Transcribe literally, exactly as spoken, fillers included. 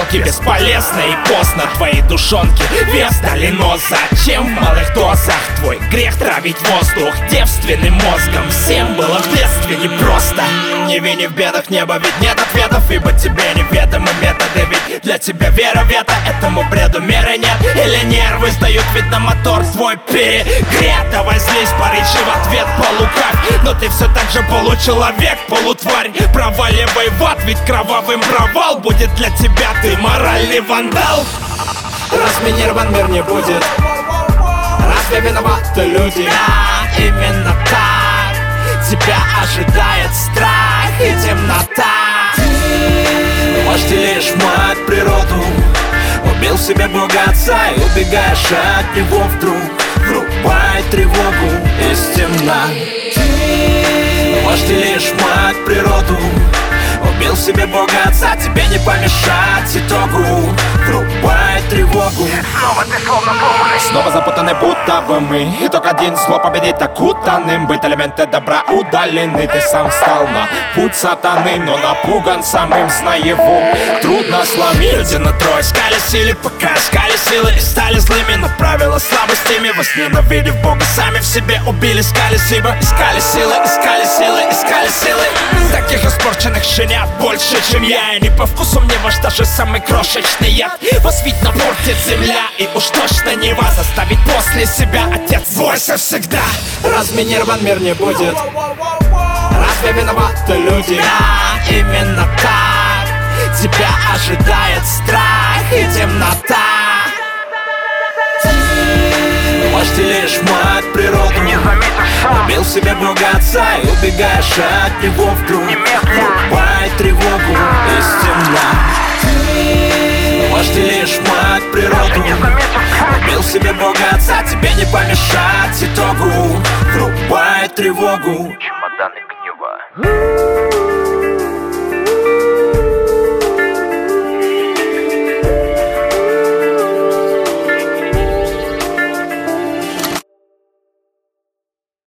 сделки бесполезны и поздно. Твои душонки вес дали, но зачем в малых дозах? Твой грех травить воздух девственным мозгом. Всем было в детстве непросто. Не вини в бедах небо, ведь нет ответов, ибо тебе неведомы методы. Ведь для тебя вера в это, этому бреду меры нет. Или нервы сдают, видно мотор твой перегрет. Давай злись, порычи в ответ, полукавь, но ты все так же получеловек, полутварь. Проваливай в ад, ведь кровавым провал будет для тебя, ты моральный вандал. Разминирован мир не будет, разве виноваты люди? Да, именно так. Тебя ожидает страх и темнота. Ты вожделеешь мать природу, убил в себе Бога Отца и убегаешь от него вдруг. Врубай тревогу из темна. Ты вожделеешь мать природу, убил в себе Бога Отца, тебе не помешать итогу. Врубай тревогу. Снова ты словно полный, Снова запутаны, будто бы мы. Итог один, зло победить окутанным. Быть элементы добра удалены. Ты сам встал на путь сатаны, но напуган самым знаеву. Трудно сломить. Люди нутро искали силы, пока искали силы и стали злыми. Но правила слабостями, возненавидев Бога, сами в себе убили, искали силы. Искали силы, искали силы, искали силы. Таких испорченных щенят больше, чем я. И не по вкусу мне ваш даже самый крошечный яд. Вас ведь напортит земля, и уж точно не вас оставить после себя. Отец, бойся всегда. Разминирован мир не будет, разве виноваты люди? Да, именно так. Тебя ожидает страх и темнота. Ты вожделеешь мать природу, не заметишь сам, убил в себе Бога Отца и убегаешь от него вдруг. немедля. Врубай тревогу из темна. Ты вожделеешь мать природу, Не заметишь сам, убил в себе Бога Отца, тебе не помешать итогу. Врубай тревогу. чемоданы гнева.